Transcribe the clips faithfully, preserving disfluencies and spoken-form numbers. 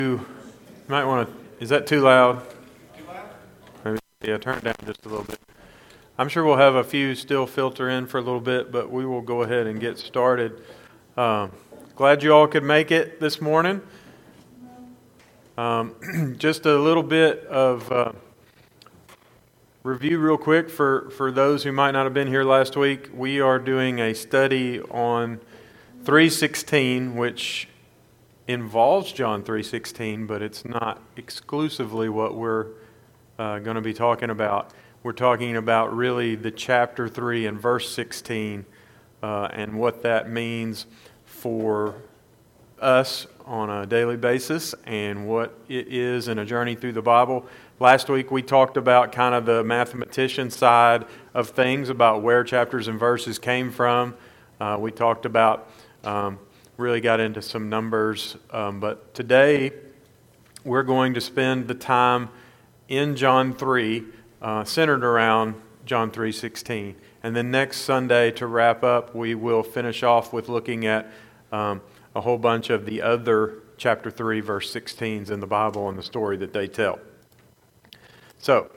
You might want to, is that too loud? Maybe, yeah, turn it down just a little bit. I'm sure we'll have a few still filter in for a little bit, but we will go ahead and get started. Um, glad you all could make it this morning. Um, just a little bit of uh, review real quick for, for those who might not have been here last week. We are doing a study on three sixteen, which involves John three sixteen, but it's not exclusively what we're uh, going to be talking about. We're talking about really the chapter three and verse sixteen uh, and what that means for us on a daily basis and what it is in a journey through the Bible. Last week we talked about kind of the mathematician side of things, about where chapters and verses came from. Uh, we talked about, um, really got into some numbers, um, but today we're going to spend the time in John three, uh, centered around John three sixteen. And then next Sunday, to wrap up, we will finish off with looking at um, a whole bunch of the other chapter three, verse sixteens in the Bible and the story that they tell. So,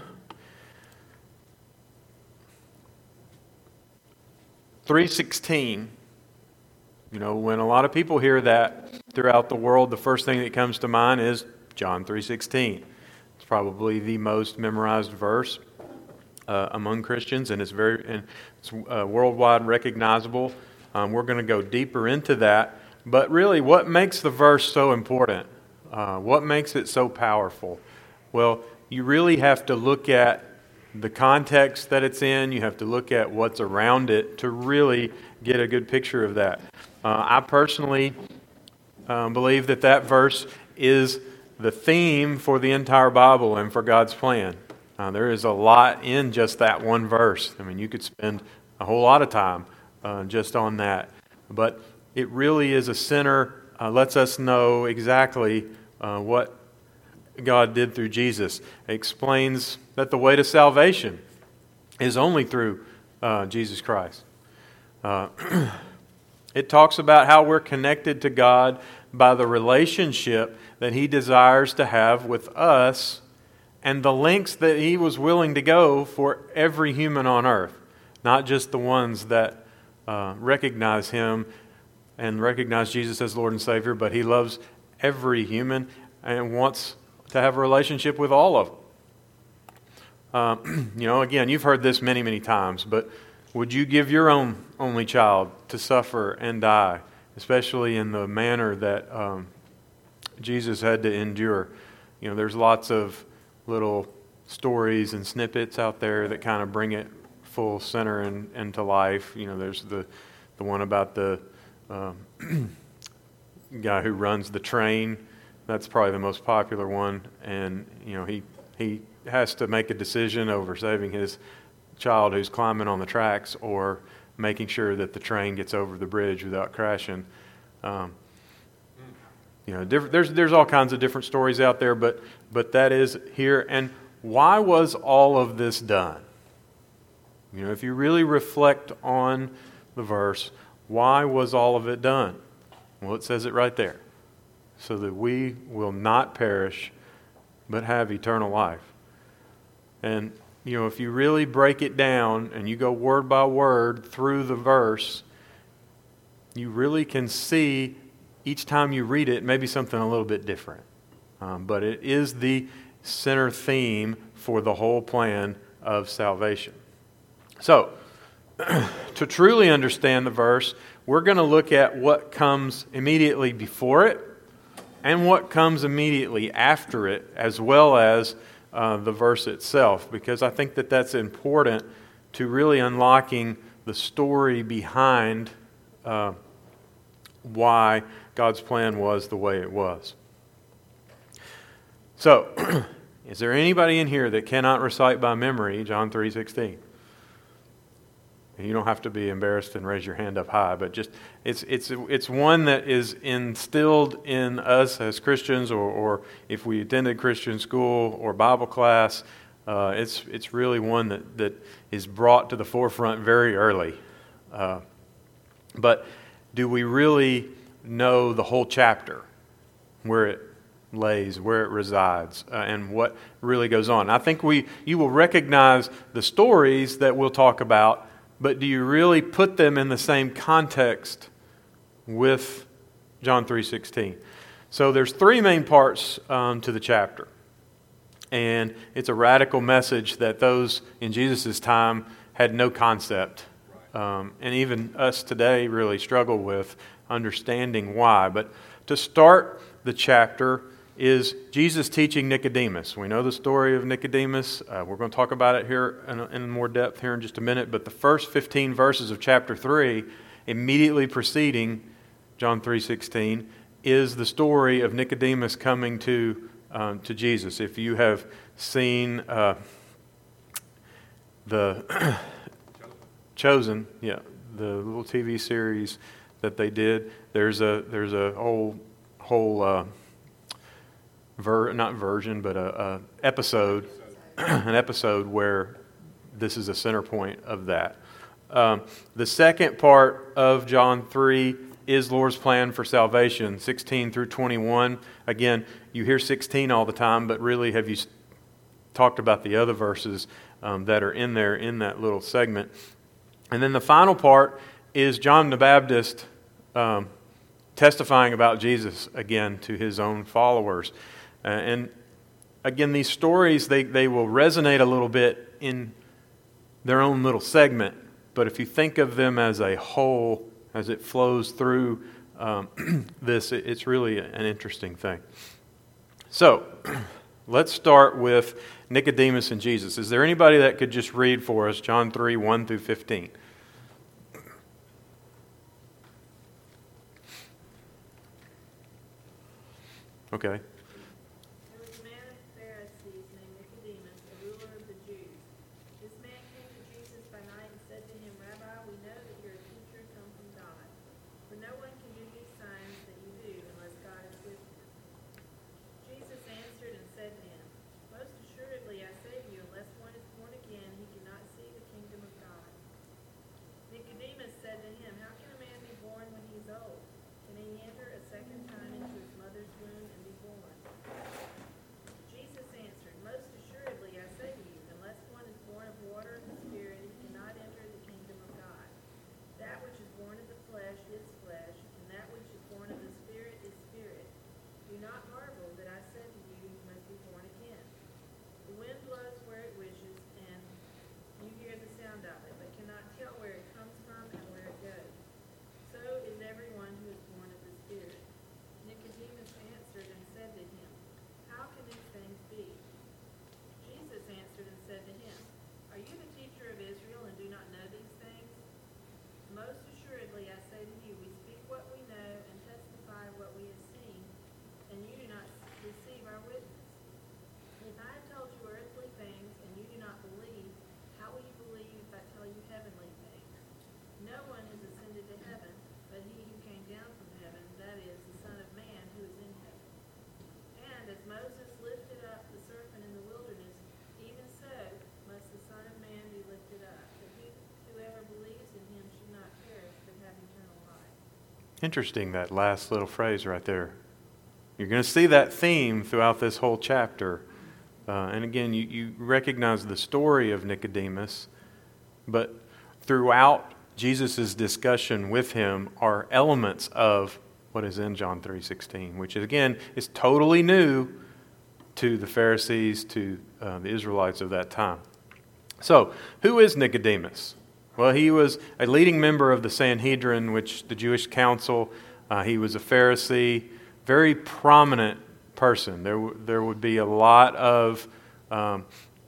three sixteen, you know, when a lot of people hear that throughout the world, the first thing that comes to mind is John three sixteen. It's probably the most memorized verse uh, among Christians, and it's very and it's uh, worldwide recognizable. Um, we're going to go deeper into that. But really, what makes the verse so important? Uh, what makes it so powerful? Well, you really have to look at the context that it's in. You have to look at what's around it to really get a good picture of that. Uh, I personally um, believe that that verse is the theme for the entire Bible and for God's plan. Uh, there is a lot in just that one verse. I mean, you could spend a whole lot of time uh, just on that. But it really is a center, uh, lets us know exactly uh, what God did through Jesus. It explains that the way to salvation is only through uh, Jesus Christ. Uh, it talks about how we're connected to God by the relationship that He desires to have with us and the lengths that He was willing to go for every human on earth, not just the ones that uh, recognize Him and recognize Jesus as Lord and Savior, but He loves every human and wants to have a relationship with all of them. Um, you know, again, you've heard this many, many times, but would you give your own only child to suffer and die, especially in the manner that um, Jesus had to endure? You know, there's lots of little stories and snippets out there that kind of bring it full center and into life. You know, there's the, the one about the um, guy who runs the train. That's probably the most popular one, and you know he he has to make a decision over saving his child who's climbing on the tracks or making sure that the train gets over the bridge without crashing. Um, you know, diff- there's there's all kinds of different stories out there, but but that is here. And why was all of this done? You know, if you really reflect on the verse, why was all of it done? Well, it says it right there. So that we will not perish, but have eternal life. And, you know, if you really break it down and you go word by word through the verse, you really can see each time you read it, maybe something a little bit different. Um, but it is the center theme for the whole plan of salvation. So, to truly understand the verse, we're going to look at what comes immediately before it and what comes immediately after it, as well as uh, the verse itself, because I think that that's important to really unlocking the story behind uh, why God's plan was the way it was. So, is there anybody in here that cannot recite by memory John three sixteen? You don't have to be embarrassed and raise your hand up high, but just it's it's it's one that is instilled in us as Christians, or, or if we attended Christian school or Bible class. Uh, it's it's really one that, that is brought to the forefront very early. Uh, but do we really know the whole chapter, where it lays, where it resides, uh, and what really goes on. I think we you will recognize the stories that we'll talk about, but do you really put them in the same context with John three sixteen? So there's three main parts um, to the chapter. And it's a radical message that those in Jesus' time had no concept. Um, and even us today really struggle with understanding why. But to start the chapter is Jesus teaching Nicodemus. We know the story of Nicodemus. Uh, we're going to talk about it here in, in more depth here in just a minute. But the first fifteen verses of chapter three, immediately preceding John three sixteen, is the story of Nicodemus coming to Um, to Jesus. If you have seen uh, the Chosen, yeah, the little T V series that they did, there's a there's a whole whole uh, ver not version, but a, a episode, an episode where this is a center point of that. Um, the second part of John three is Lord's plan for salvation, sixteen through twenty-one. Again, you hear sixteen all the time, but really have you talked about the other verses um, that are in there in that little segment? And then the final part is John the Baptist um, testifying about Jesus again to his own followers. Uh, and again, these stories, they, they will resonate a little bit in their own little segment, but if you think of them as a whole, as it flows through um, this, it's really an interesting thing. So, let's start with Nicodemus and Jesus. Is there anybody that could just read for us John three, one through fifteen? Okay. There was a man of the Pharisees named Nicodemus, a ruler of the Jews. This man came to Jesus by night and said to him, Rabbi, we know that you're a teacher come from God. For no one can do these signs that you do unless God is with you. Jesus answered and said to him, Most assuredly I say to you, unless one is born again, he cannot see the kingdom of God. Nicodemus said to him, How can a man be born when he is old? Can he enter a second time into his mother's womb and be born? Jesus answered, Most assuredly I say to you, unless one is born of water and the Spirit, he cannot enter the kingdom of God. That which is born of the flesh is flesh, and that which is born of the Spirit is spirit. Do not marvel that I said to you, you must be born again. The wind blows where it wishes, and you hear the sound of it, but cannot tell where it comes from and where it goes. So is everyone who is born of the Spirit. Nicodemus answered and said to him, How can these things be? Jesus answered and said to him, Are you the teacher of Israel and do not know these things? Most assuredly I say to you, we speak what we know and testify what we have seen, and you do not receive our witness. If I have told you earthly things and you do not believe, how will you believe if I tell you heavenly things? No one has ascended to heaven, but he who came down from heaven, that is, the Son of Man who is in heaven. And as Moses lifted up the serpent in the wilderness, even so must the Son of Man be lifted up, that he, whoever believes in him should not perish, but have eternal life. Interesting, that last little phrase right there. You're going to see that theme throughout this whole chapter. Uh, and again, you, you recognize the story of Nicodemus, but throughout Jesus' discussion with him are elements of what is in John three sixteen, which again is totally new to the Pharisees, to uh, the Israelites of that time. So, who is Nicodemus? Well, he was a leading member of the Sanhedrin, which the Jewish council. Uh, he was a Pharisee, very prominent person. There, w- there would be a lot of um,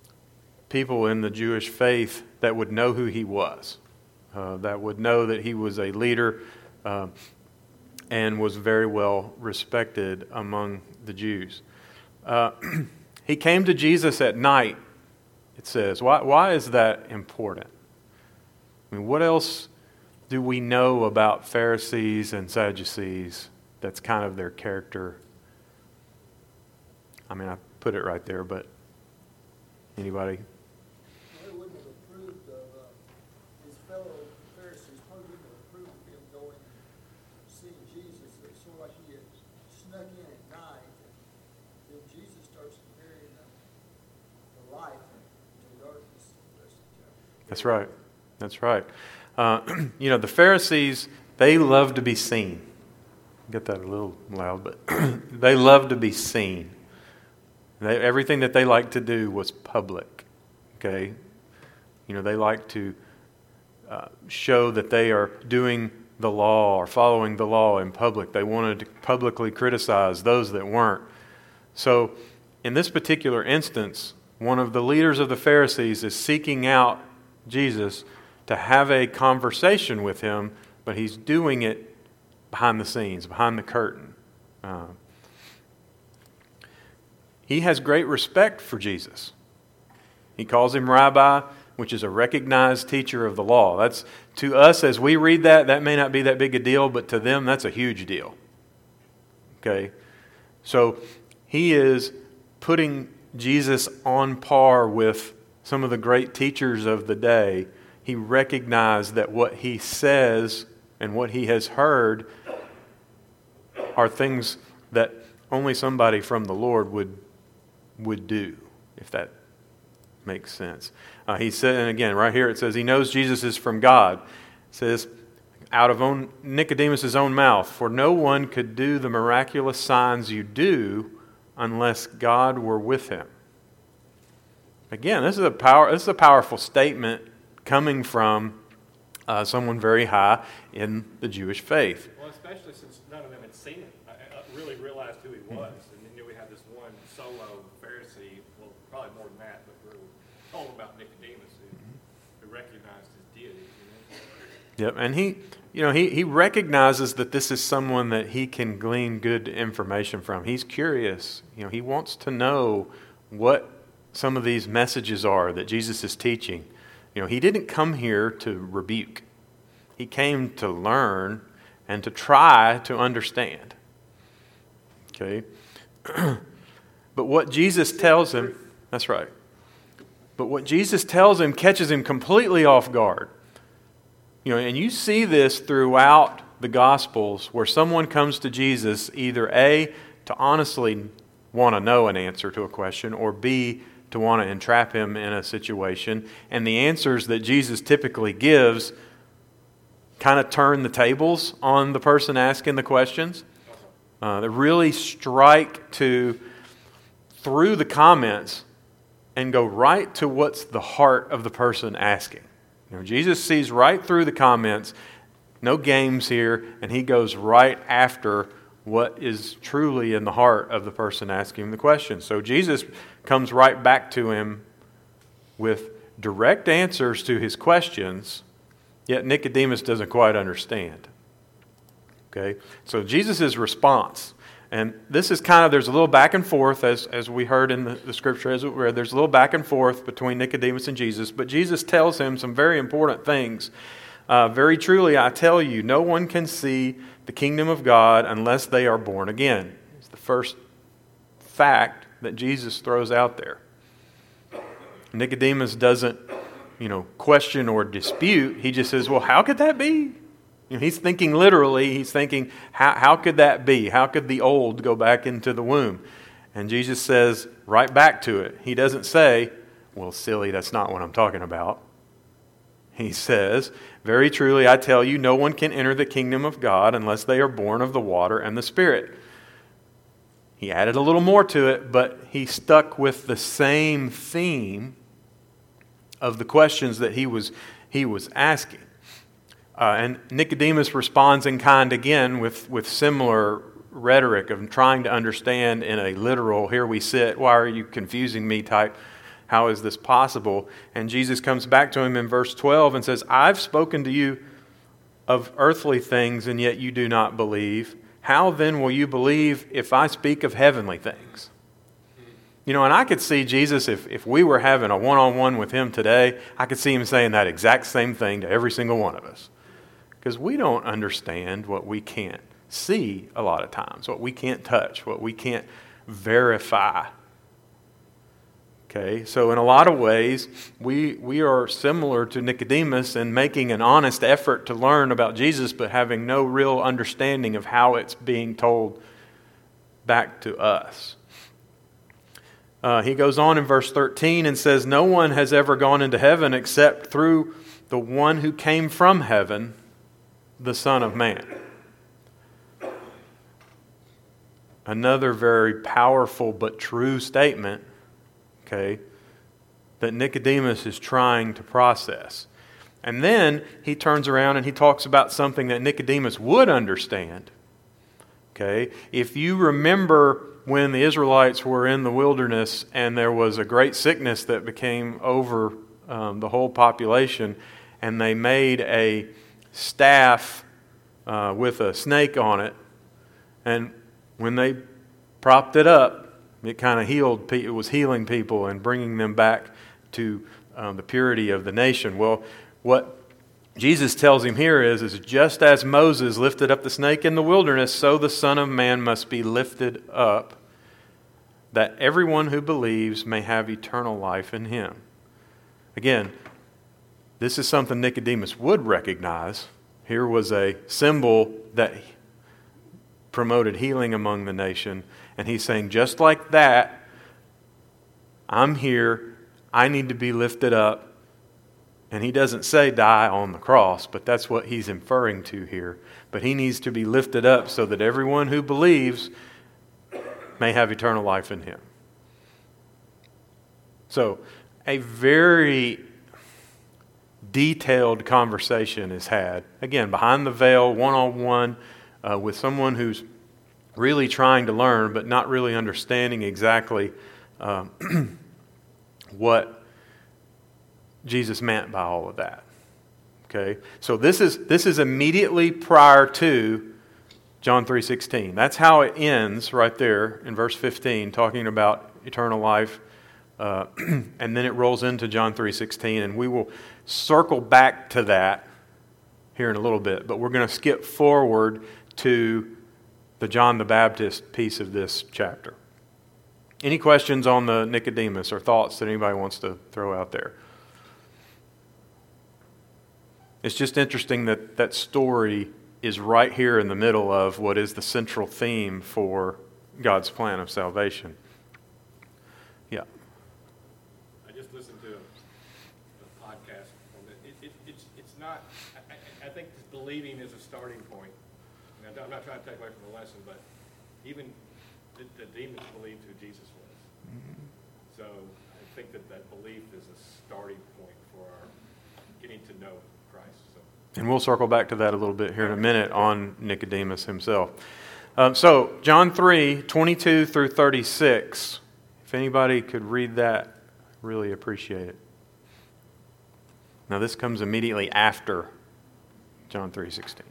people in the Jewish faith that would know who he was, uh, that would know that he was a leader um, and was very well respected among the Jews. Uh, he came to Jesus at night, it says. Why, why is that important? I mean, what else do we know about Pharisees and Sadducees that's kind of their character? I mean, I put it right there, but anybody? They wouldn't have approved of uh, his fellow Pharisees, probably wouldn't have approved of him going and seeing Jesus. It's sort of like he had snuck in at night and That's right. That's right. Uh, you know, the Pharisees, they love to be seen. Get that a little loud, but they love to be seen. They, everything that they like to do was public. Okay? You know, they like to uh, show that they are doing the law or following the law in public. They wanted to publicly criticize those that weren't. So, in this particular instance, one of the leaders of the Pharisees is seeking out Jesus to have a conversation with him, but he's doing it behind the scenes, behind the curtain. Uh, he has great respect for Jesus. He calls him Rabbi, which is a recognized teacher of the law. That's, to us, as we read that, that may not be that big a deal, but to them, that's a huge deal. Okay? So, he is putting Jesus on par with some of the great teachers of the day. He recognized that what he says and what he has heard are things that only somebody from the Lord would would do, if that makes sense. Uh, he said, and again, right here it says, he knows Jesus is from God. It says, out of own, Nicodemus' own mouth, for no one could do the miraculous signs you do unless God were with him. Again, this is a power. This is a powerful statement coming from uh, someone very high in the Jewish faith. Well, especially since none of them had seen it, I, I really realized who he was, and they knew we had this one solo Pharisee. Well, probably more than that, but really told about Nicodemus, who, who recognized his deity. You know? Yep, and he, you know, he he recognizes that this is someone that he can glean good information from. He's curious. You know, he wants to know what some of these messages are that Jesus is teaching. You know, he didn't come here to rebuke. He came to learn and to try to understand. Okay? But what Jesus tells him, that's right. But what Jesus tells him catches him completely off guard. You know, and you see this throughout the Gospels where someone comes to Jesus either A, to honestly want to know an answer to a question, or B, to want to entrap him in a situation. And the answers that Jesus typically gives kind of turn the tables on the person asking the questions. Uh, they really strike to through the comments and go right to what's the heart of the person asking. You know, Jesus sees right through the comments, no games here, and he goes right after what is truly in the heart of the person asking him the question. So Jesus comes right back to him with direct answers to his questions, yet Nicodemus doesn't quite understand. Okay? So Jesus' response, and this is kind of, there's a little back and forth, as, as we heard in the, the scripture, as it were, there's a little back and forth between Nicodemus and Jesus, but Jesus tells him some very important things. Uh, very truly, I tell you, no one can see the kingdom of God unless they are born again. It's the first fact that Jesus throws out there. Nicodemus doesn't, you know, question or dispute. He just says, well, how could that be? You know, he's thinking literally, he's thinking, how, how could that be? How could the old go back into the womb? And Jesus says right back to it. He doesn't say, well, silly, that's not what I'm talking about. He says, very truly, I tell you, no one can enter the kingdom of God unless they are born of the water and the Spirit. He added a little more to it, but he stuck with the same theme of the questions that he was, he was asking. Uh, and Nicodemus responds in kind again with, with similar rhetoric of trying to understand in a literal, here we sit, why are you confusing me type. How is this possible? And Jesus comes back to him in verse twelve and says, I've spoken to you of earthly things, and yet you do not believe. How then will you believe if I speak of heavenly things? You know, and I could see Jesus, if, if we were having a one-on-one with him today, I could see him saying that exact same thing to every single one of us. Because we don't understand what we can't see a lot of times, what we can't touch, what we can't verify. Okay, so in a lot of ways, we we are similar to Nicodemus in making an honest effort to learn about Jesus, but having no real understanding of how it's being told back to us. Uh, he goes on in verse thirteen and says, "No one has ever gone into heaven except through the one who came from heaven, the Son of Man." Another very powerful but true statement, okay, that Nicodemus is trying to process. And then he turns around and he talks about something that Nicodemus would understand. Okay, if you remember when the Israelites were in the wilderness and there was a great sickness that became over um, the whole population, and they made a staff uh, with a snake on it, and when they propped it up, it kind of healed. It was healing people and bringing them back to um, the purity of the nation. Well, what Jesus tells him here is, is just as Moses lifted up the snake in the wilderness, so the Son of Man must be lifted up, that everyone who believes may have eternal life in him. Again, this is something Nicodemus would recognize. Here was a symbol that promoted healing among the nation. And he's saying, just like that, I'm here. I need to be lifted up. And he doesn't say die on the cross, but that's what he's inferring to here. But he needs to be lifted up so that everyone who believes may have eternal life in him. So, a very detailed conversation is had, again, behind the veil, one-on-one, uh, with someone who's really trying to learn, but not really understanding exactly um, what Jesus meant by all of that. Okay, so this is this is immediately prior to John three sixteen. That's how it ends right there in verse fifteen, talking about eternal life, uh, and then it rolls into John three sixteen, and we will circle back to that here in a little bit. But we're going to skip forward to the John the Baptist piece of this chapter. Any questions on the Nicodemus or thoughts that anybody wants to throw out there? It's just interesting that that story is right here in the middle of what is the central theme for God's plan of salvation. Yeah. I just listened to a, a podcast. On it. It, it, it's, it's not, I, I, I think believing is a starting point. And I'm not trying to take away from the lesson, but even the, the demons believed who Jesus was. Mm-hmm. So I think that that belief is a starting point for our getting to know Christ. So. And we'll circle back to that a little bit here in a minute on Nicodemus himself. Um, so, John three, twenty-two through thirty-six. If anybody could read that, really appreciate it. Now, this comes immediately after John three sixteen.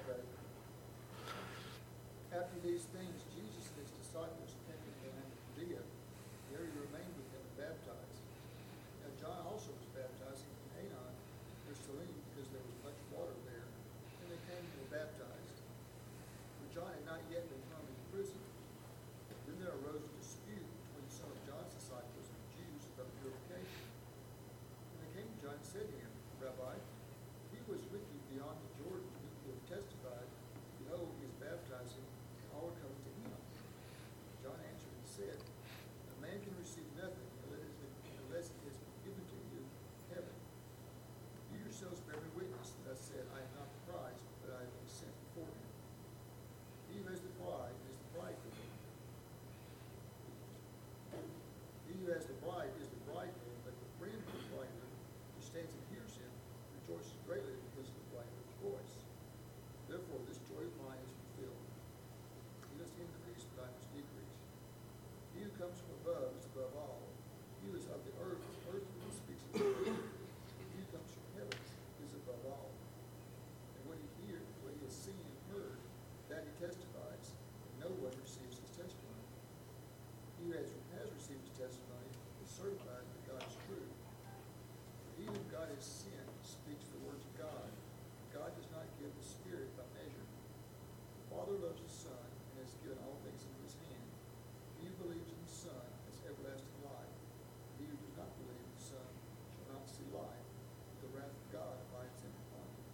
After these things, Jesus and his disciples came to the land of Judea. There he remained with them and baptized. Now John also was baptizing in Aenon, near Salim, because there was much water there. And they came and were baptized. For John had not yet been thrown into prison. Then there arose a dispute between some of John's disciples and the Jews about purification. And they came to John and said to him, Rabbi, he was with you beyond the Jordan, who have testified, behold, he is baptizing, and all are coming to him. John answered and said, a man can receive nothing unless it is given to you from heaven. You yourselves bear me witness that I said, I am not the Christ, but I have been sent before him. He who has the bride is the bridegroom. He who has the bride is the bridegroom, but the friend of the bridegroom, who stands and hears him, rejoices greatly because of the bridegroom's voice. Therefore, this joy of mine is fulfilled. He must increase, but I must decrease. He who comes from above is above all. He who is of the earth is earthly and speaks as earthly. He who comes from heaven is above all. And what he hears, what he has seen and heard, that he testifies, and no one receives his testimony. He who has, has received his testimony is certified that God is true. For he whom God has sent speaks the words of God. God does not give the Spirit by measure. The Father loves the Son and has given all things into his hand. He who believes in the Son has everlasting life. He who does not believe in the Son shall not see life, but the wrath of God abides in upon him.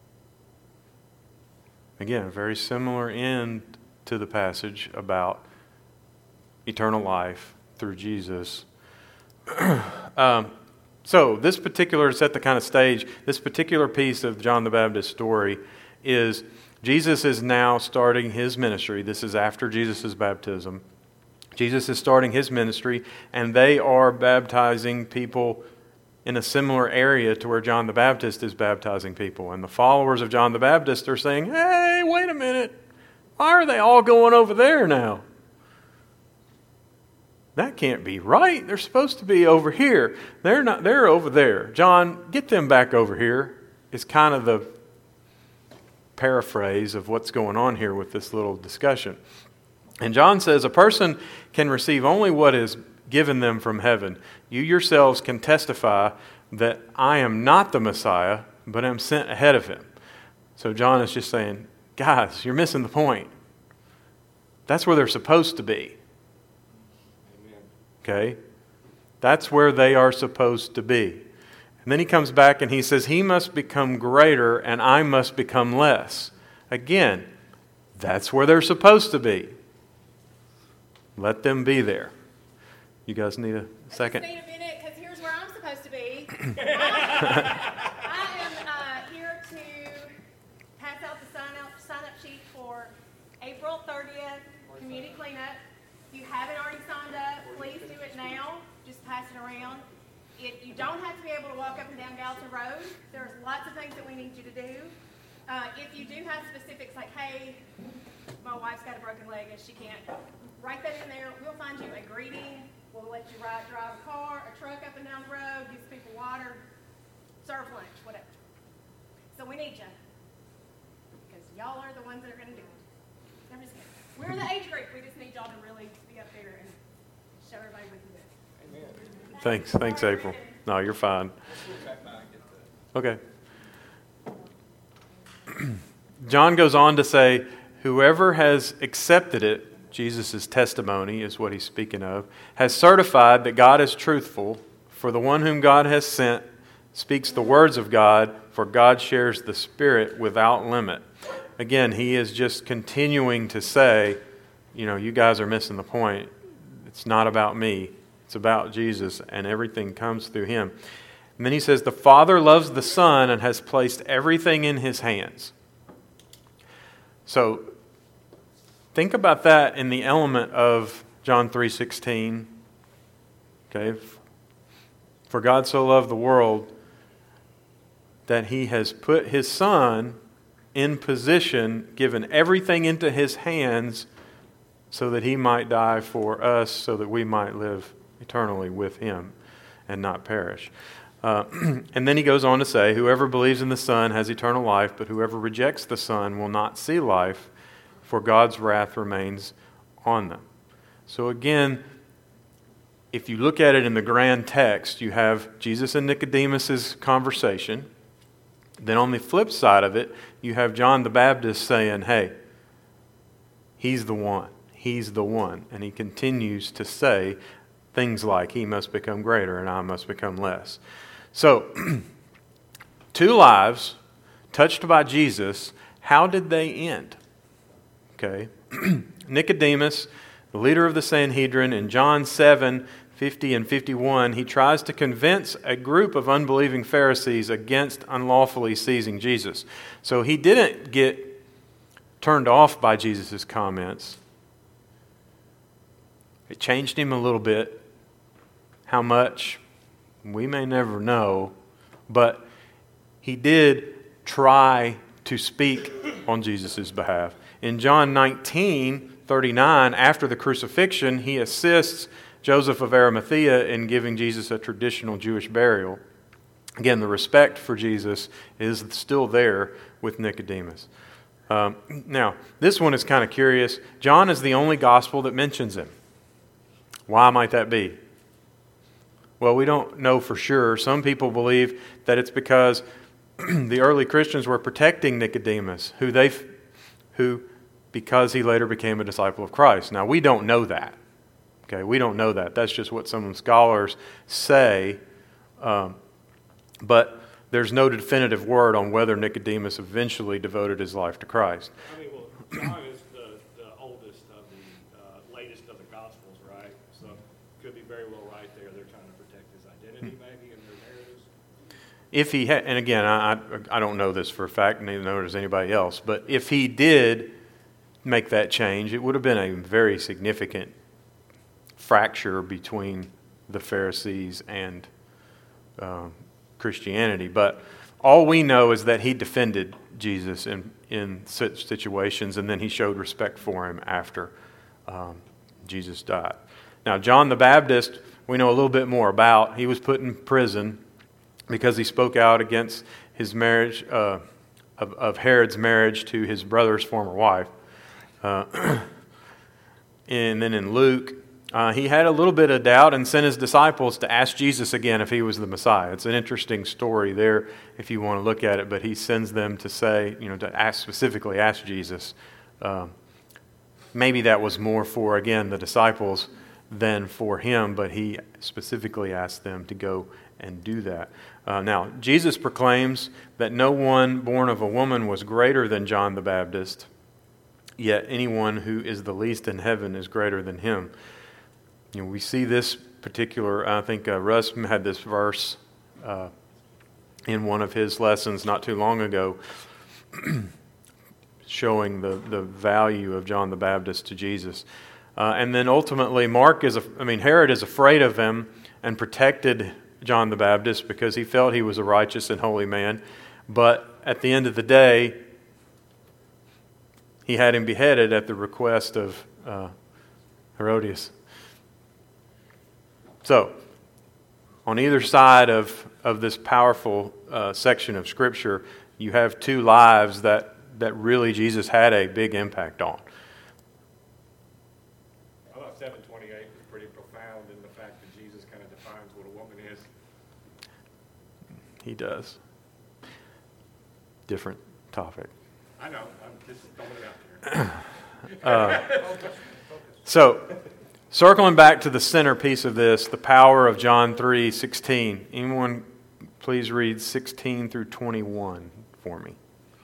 Again, very similar end to the passage about eternal life, through Jesus. um, so this particular, to set the kind of stage, this particular piece of John the Baptist story is Jesus is now starting his ministry. This is after Jesus' baptism. Jesus is starting his ministry, and they are baptizing people in a similar area to where John the Baptist is baptizing people. And the followers of John the Baptist are saying, hey, wait a minute. Why are they all going over there now? That can't be right. They're supposed to be over here. They're not. They're over there. John, get them back over here. Is kind of the paraphrase of what's going on here with this little discussion. And John says, a person can receive only what is given them from heaven. You yourselves can testify that I am not the Messiah, but am sent ahead of him. So John is just saying, guys, you're missing the point. That's where they're supposed to be. Okay? That's where they are supposed to be. And then he comes back and he says, he must become greater and I must become less. Again, that's where they're supposed to be. Let them be there. You guys need a second? I just need a minute because here's where I'm supposed to be. I am uh, here to pass out the sign-up sign-up sheet for April thirtieth community cleanup. If you haven't already signed up, please do it now. Just pass it around. It, you don't have to be able to walk up and down Gallatin Road. There's lots of things that we need you to do. Uh, if you do have specifics like, hey, my wife's got a broken leg and she can't, write that in there. We'll find you a greeting. We'll let you ride, drive a car, a truck up and down the road, give people water, serve lunch, whatever. So we need you. Because y'all are the ones that are going to do it. I'm just kidding. We're the age group. We just need y'all to really be up there and show everybody we can do it. Amen. Thanks. Thanks, April. No, you're fine. Okay. John goes on to say, whoever has accepted it, Jesus' testimony is what he's speaking of, has certified that God is truthful, for the one whom God has sent speaks the words of God, for God shares the Spirit without limit. Again, he is just continuing to say, you know, you guys are missing the point. It's not about me. It's about Jesus, and everything comes through him. And then he says, the Father loves the Son and has placed everything in his hands. So, think about that in the element of John three sixteen. Okay? For God so loved the world that he has put his Son in position, given everything into his hands so that he might die for us, so that we might live eternally with him and not perish. Uh, and then he goes on to say, whoever believes in the Son has eternal life, but whoever rejects the Son will not see life, for God's wrath remains on them. So again, if you look at it in the grand text, you have Jesus and Nicodemus' conversation. Then on the flip side of it, you have John the Baptist saying, hey, he's the one. He's the one. And he continues to say things like, he must become greater and I must become less. So, two lives touched by Jesus, how did they end? Okay. Nicodemus, the leader of the Sanhedrin, in John seven, fifty and fifty-one, he tries to convince a group of unbelieving Pharisees against unlawfully seizing Jesus. So he didn't get turned off by Jesus' comments. It changed him a little bit. How much? We may never know. But he did try to speak on Jesus' behalf. In John nineteen, thirty-nine, after the crucifixion, he assists Joseph of Arimathea in giving Jesus a traditional Jewish burial. Again, the respect for Jesus is still there with Nicodemus. Um, now, this one is kind of curious. John is the only gospel that mentions him. Why might that be? Well, we don't know for sure. Some people believe that it's because the early Christians were protecting Nicodemus, who they, who, because he later became a disciple of Christ. Now, we don't know that. Okay, we don't know that. That's just what some scholars say. Um, but there's no definitive word on whether Nicodemus eventually devoted his life to Christ. I mean, well, John is the, the oldest of the uh, latest of the Gospels, right? So could be very well right there. They're trying to protect his identity, maybe, in their narratives. If he had, and again, I, I I don't know this for a fact, neither nor does anybody else, but if he did make that change, it would have been a very significant fracture between the Pharisees and uh, Christianity. But all we know is that he defended Jesus in, in such situations, and then he showed respect for him after um, Jesus died. Now, John the Baptist, we know a little bit more about. He was put in prison because he spoke out against his marriage, uh, of, of Herod's marriage to his brother's former wife. Uh, and then in Luke, uh, he had a little bit of doubt and sent his disciples to ask Jesus again if he was the Messiah. It's an interesting story there if you want to look at it, but he sends them to say, you know, to ask, specifically ask Jesus. Um, maybe that was more for, again, the disciples than for him, but he specifically asked them to go and do that. Uh, now, Jesus proclaims that no one born of a woman was greater than John the Baptist, yet anyone who is the least in heaven is greater than him. You know, we see this particular, I think uh, Russ had this verse uh, in one of his lessons not too long ago, showing the, the value of John the Baptist to Jesus. Uh, and then ultimately, Mark is, a, I mean, Herod is afraid of him and protected John the Baptist because he felt he was a righteous and holy man. But at the end of the day, he had him beheaded at the request of uh, Herodias. So, on either side of, of this powerful uh, section of Scripture, you have two lives that, that really Jesus had a big impact on. I thought seven twenty-eight was pretty profound in the fact that Jesus kind of defines what a woman is. He does. Different topic. I know. I'm just throwing it out there. uh, so, circling back to the centerpiece of this, the power of John three sixteen. Anyone please read sixteen through twenty-one for me.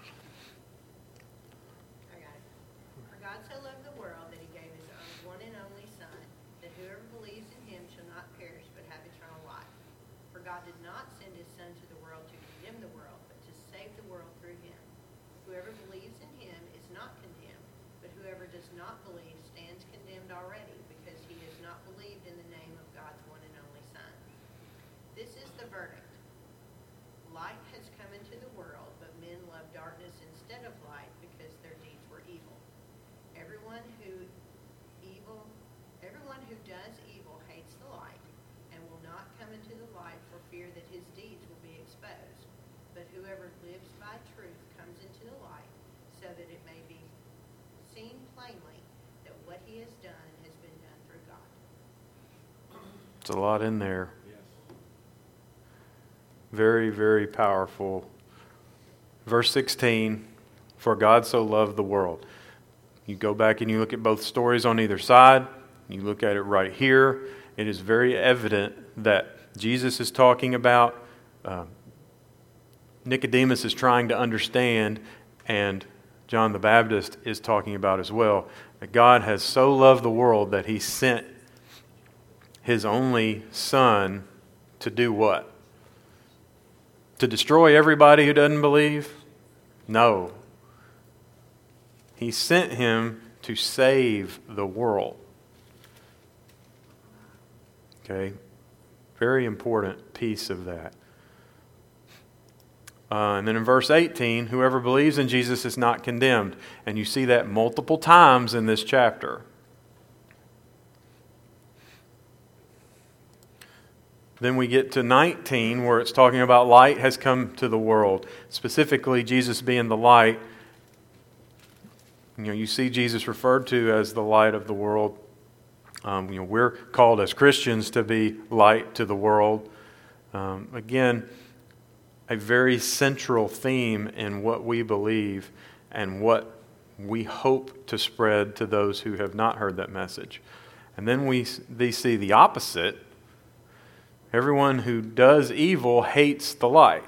I got it. For God so loved the world that he gave his own one and only Son, that whoever believes in him shall not perish but have eternal life. For God did not send his Son to the world to condemn the world, but to save the world through him. Whoever believes in him is not condemned, but whoever does not believe stands condemned already, because he has not believed in the name of God's one and only Son. This is the verdict. Light has come into the world, but men love darkness instead of light because their deeds were evil. Everyone who evil, everyone who does evil hates the light and will not come into the light for fear that his deeds will be exposed. But whoever lives by truth comes into the light, so that it may be seen plainly that what he has done has been done through God. It's a lot in there. Yes. Very, very powerful. Verse sixteen, for God so loved the world. You go back and you look at both stories on either side. You look at it right here. It is very evident that Jesus is talking about, uh, Nicodemus is trying to understand, and John the Baptist is talking about as well, that God has so loved the world that he sent his only Son to do what? To destroy everybody who doesn't believe? No. He sent him to save the world. Okay? Very important piece of that. Uh, and then in verse eighteen, whoever believes in Jesus is not condemned. And you see that multiple times in this chapter. Then we get to nineteen, where it's talking about light has come to the world. Specifically, Jesus being the light. You know, you see Jesus referred to as the light of the world. Um, you know, we're called as Christians to be light to the world. Um, again, a very central theme in what we believe and what we hope to spread to those who have not heard that message. And then we they see the opposite. Everyone who does evil hates the light.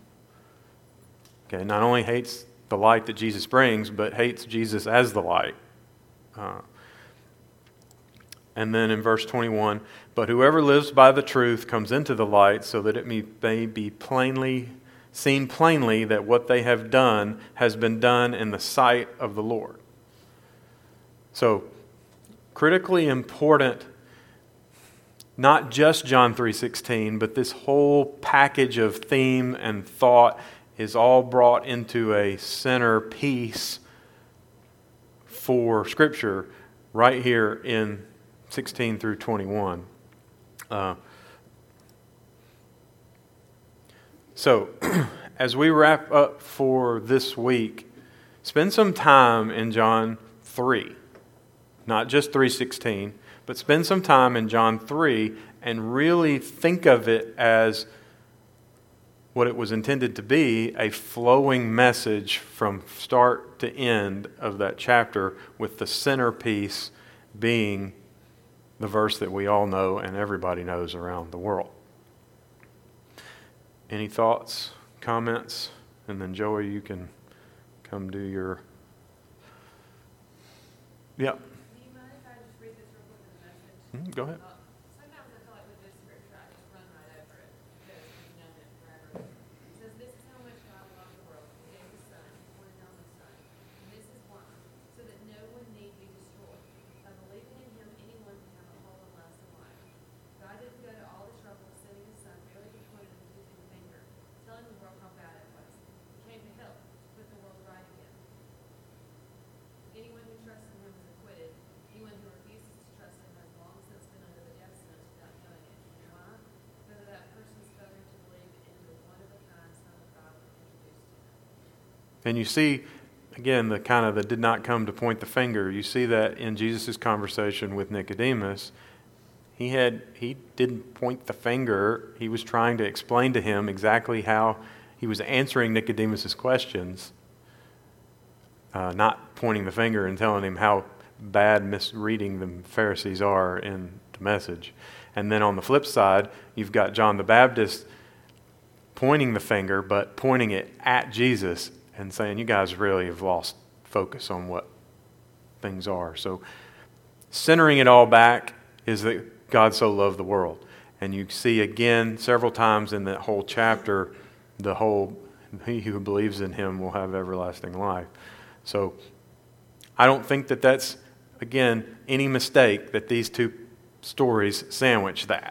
Okay, not only hates the light that Jesus brings, but hates Jesus as the light. Uh, And then in verse twenty-one, but whoever lives by the truth comes into the light so that it may, may be plainly seen plainly that what they have done has been done in the sight of the Lord. So, critically important, not just John three sixteen, but this whole package of theme and thought is all brought into a centerpiece for Scripture right here in sixteen through twenty-one. Uh, so, as we wrap up for this week, spend some time in John three. Not just three sixteen, but spend some time in John three and really think of it as what it was intended to be, a flowing message from start to end of that chapter, with the centerpiece being the verse that we all know and everybody knows around the world. Any thoughts, comments? And then Joey, you can come do your... Yep. Mm, Go ahead. Sometimes I feel like with this scripture, I just run right over it because we've known it forever. It says, "This is how much God loved the world. He gave His Son, His one and only Son. And this is why, so that no one need be destroyed. By believing in Him, anyone can have a whole and lasting life. God didn't go to all the trouble of sending His Son merely to point him to the finger, telling the world how bad it was. He came to help, to put the world right again. Anyone who trusts in Him is acquitted. Anyone who refuses to trust Him has long since been under the death sentence without knowing it. Why? Whether that person is failing to believe in the one-of-a-kind Son of God was introduced to him." And you see, again, the kind of the did not come to point the finger. You see that in Jesus' conversation with Nicodemus. He had he didn't point the finger. He was trying to explain to him exactly how he was answering Nicodemus' questions, uh, not pointing the finger and telling him how bad misreading the Pharisees are in the message. And then on the flip side, you've got John the Baptist pointing the finger, but pointing it at Jesus and saying, you guys really have lost focus on what things are. So centering it all back is that God so loved the world. And you see again several times in that whole chapter, the whole, he who believes in Him will have everlasting life. So I don't think that that's, again, any mistake that these two stories sandwich that.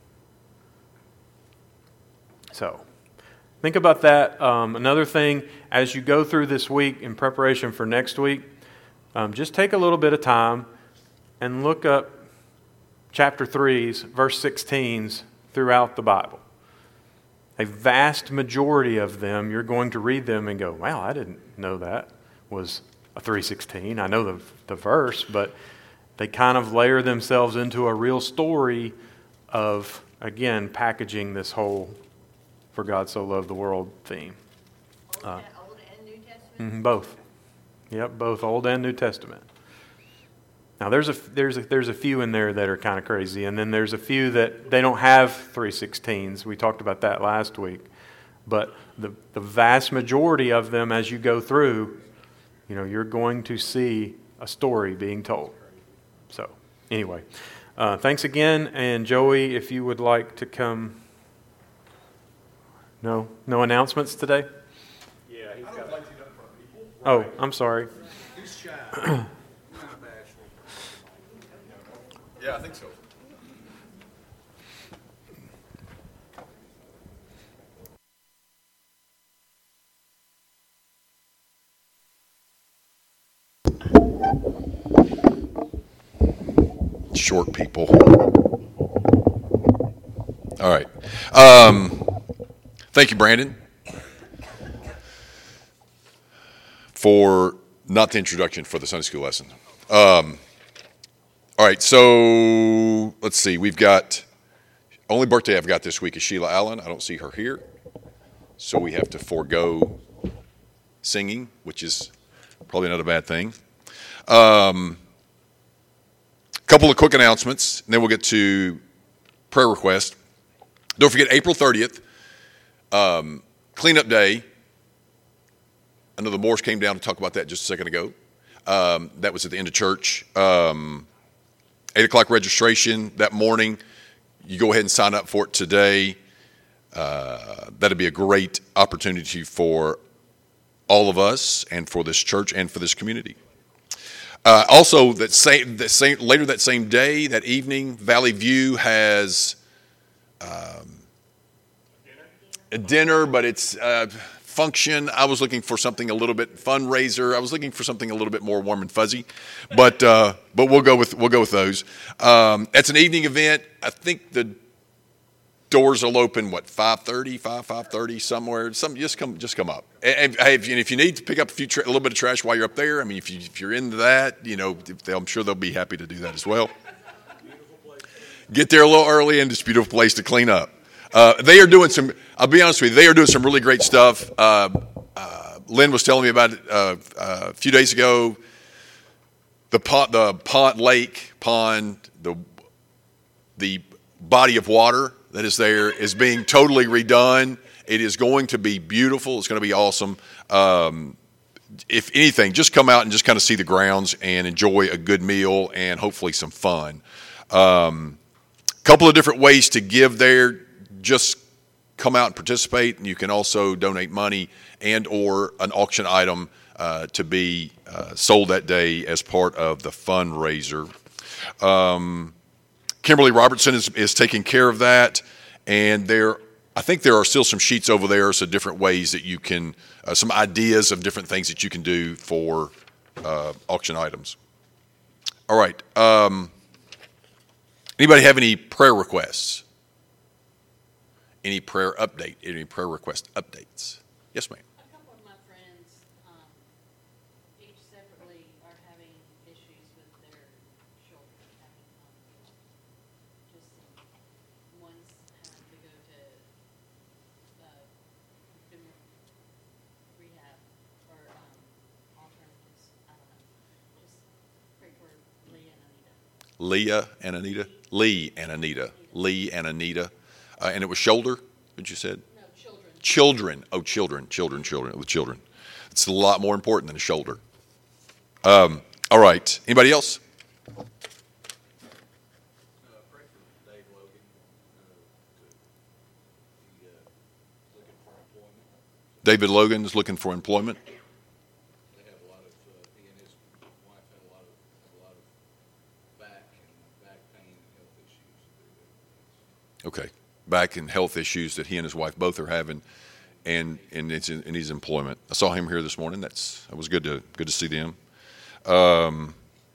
So, think about that. Um, another thing, as you go through this week in preparation for next week, um, just take a little bit of time and look up chapter three's, verse sixteen's throughout the Bible. A vast majority of them, you're going to read them and go, wow, I didn't know that was a three sixteen. I know the, the verse, but they kind of layer themselves into a real story of, again, packaging this whole "For God so loved the world" theme. Old, Uh, Old and New Testament? Mhm, both. Yep, both Old and New Testament. Now, there's a, there's a, there's a few in there that are kind of crazy, and then there's a few that they don't have three sixteens. We talked about that last week. But the, the vast majority of them, as you go through, you know, you're going to see a story being told. So, anyway, uh, thanks again. And Joey, if you would like to come. No? No announcements today? Yeah, he's I got don't a like to get up in front of people. Oh, I'm sorry. He's shy. Not bashful. Yeah, I think so. Short people. All right. Um, thank you, Brandon, for not the introduction for the Sunday school lesson. Um, all right, so let's see. We've got, only birthday I've got this week is Sheila Allen. I don't see her here. So we have to forego singing, which is probably not a bad thing. Um, couple of quick announcements, and then we'll get to prayer request. Don't forget April thirtieth, um, cleanup day. I know the Moores came down to talk about that just a second ago. Um, that was at the end of church. Um, eight o'clock registration that morning. You go ahead and sign up for it today. Uh, that'd be a great opportunity for all of us and for this church and for this community. Uh, also, that same, that same later that same day, that evening, Valley View has um, a dinner, but it's uh, function. I was looking for something a little bit fundraiser. I was looking for something a little bit more warm and fuzzy, but uh, but we'll go with we'll go with those. Um, it's an evening event. I think the doors will open what five thirty, five five thirty somewhere. Some just come just come up. And, and if, you, and if you need to pick up a few tra- a little bit of trash while you're up there, I mean, if you if you're into that, you know, I'm sure they'll be happy to do that as well. Get there a little early, and it's a beautiful place to clean up. Uh, they are doing some, I'll be honest with you, they are doing some really great stuff. Uh, uh, Lynn was telling me about it uh, uh, a few days ago. The pond, the pond, lake, pond, the the body of water that is there is being totally redone. It is going to be beautiful. It's going to be awesome. Um, if anything, just come out and just kind of see the grounds and enjoy a good meal and hopefully some fun. Um, couple of different ways to give there. Just come out and participate, and you can also donate money and or an auction item uh, to be uh, sold that day as part of the fundraiser. Um, Kimberly Robertson is, is taking care of that, and there, I think there are still some sheets over there, so different ways that you can, uh, some ideas of different things that you can do for uh, auction items. All right. Um, anybody have any prayer requests? Any prayer update? Any prayer request updates? Yes, ma'am. A couple of my friends, um, each separately, are having issues with their children. Having, um, just some, one's having to go to uh, consumer rehab or um, alternatives. I don't know. Just pray for Leah and Anita. Leah and Anita? Lee and Anita. Lee and Anita. Uh, and it was shoulder, what you said? No, children. Children. Oh, children, children, children. With children. It's a lot more important than a shoulder. Um, all right. Anybody else? Uh, pray for Dave Logan. Uh, to, he, uh, looking for employment. David Logan is looking for employment. They have a lot of, uh, he and his wife had a lot of, a lot of back and back pain and health issues. Okay. Back and health issues that he and his wife both are having, and and it's in, in his employment. I saw him here this morning. That's that was good to good to see them. Um,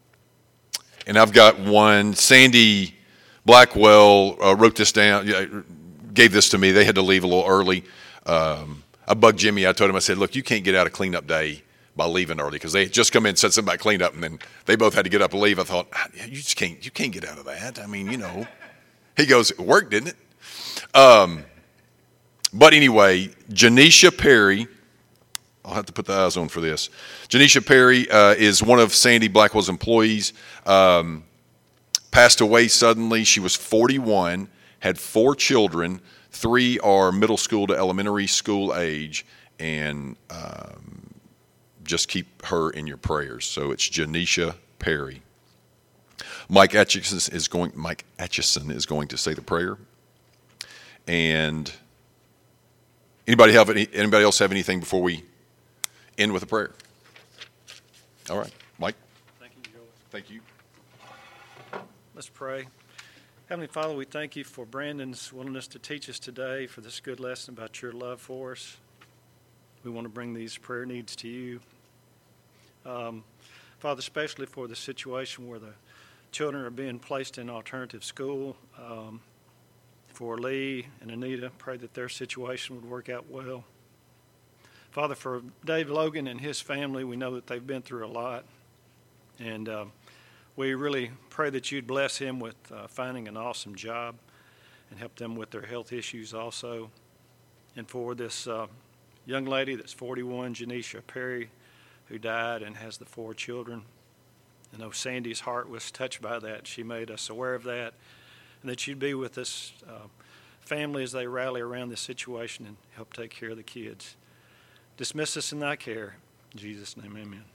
and I've got one. Sandy Blackwell uh, wrote this down, gave this to me. They had to leave a little early. Um, I bugged Jimmy. I told him, I said, look, you can't get out of cleanup day by leaving early, because they had just come in and said something about cleanup, and then they both had to get up and leave. I thought, you just can't you can't get out of that. I mean, you know. He goes, it worked, didn't it? Um, but anyway, Janisha Perry, I'll have to put the eyes on for this. Janisha Perry uh, is one of Sandy Blackwell's employees. Um, passed away suddenly. She was forty-one, had four children. Three are middle school to elementary school age, and um, just keep her in your prayers. So it's Janisha Perry. Mike Atchison is going. Mike Atchison is going to say the prayer. And anybody have any? Anybody else have anything before we end with a prayer? All right, Mike. Thank you, Joel. Thank you. Let's pray. Heavenly Father, we thank you for Brandon's willingness to teach us today, for this good lesson about your love for us. We want to bring these prayer needs to you. Um, Father, especially for the situation where the children are being placed in alternative school. Um, for Lee and Anita, pray that their situation would work out well. Father, for Dave Logan and his family, we know that they've been through a lot. And uh, we really pray that you'd bless him with uh, finding an awesome job and help them with their health issues also. And for this uh, young lady that's forty-one, Janisha Perry, who died and has the four children, I know Sandy's heart was touched by that. She made us aware of that, and that you'd be with this uh, family as they rally around this situation and help take care of the kids. Dismiss us in thy care. In Jesus' name, amen.